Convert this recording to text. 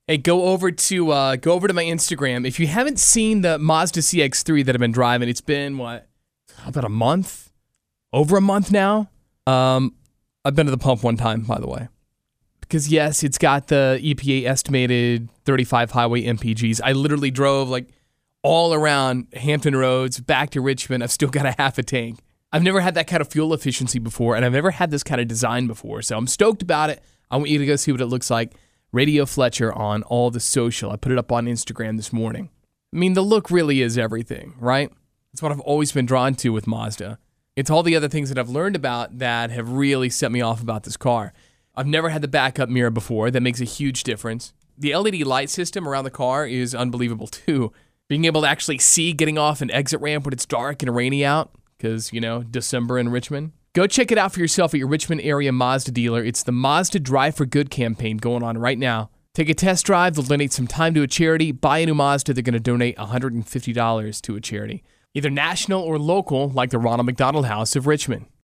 Hey, go over to my Instagram. If you haven't seen the Mazda CX-3 that I've been driving, it's been about a month, over a month now. I've been to the pump one time, by the way, because yes, it's got the EPA estimated 35 highway MPGs. I literally drove all around Hampton Roads back to Richmond. I've still got a half a tank. I've never had that kind of fuel efficiency before, and I've never had this kind of design before. So I'm stoked about it. I want you to go see what it looks like. Radio Fletcher on all the social. I put it up on Instagram this morning. I mean, the look really is everything, right? That's what I've always been drawn to with Mazda. It's all the other things that I've learned about that have really set me off about this car. I've never had the backup mirror before. That makes a huge difference. The LED light system around the car is unbelievable too. Being able to actually see getting off an exit ramp when it's dark and rainy out, because, December in Richmond. Go check it out for yourself at your Richmond area Mazda dealer. It's the Mazda Drive for Good campaign going on right now. Take a test drive. They'll donate some time to a charity. Buy a new Mazda. They're going to donate $150 to a charity, either national or local, like the Ronald McDonald House of Richmond.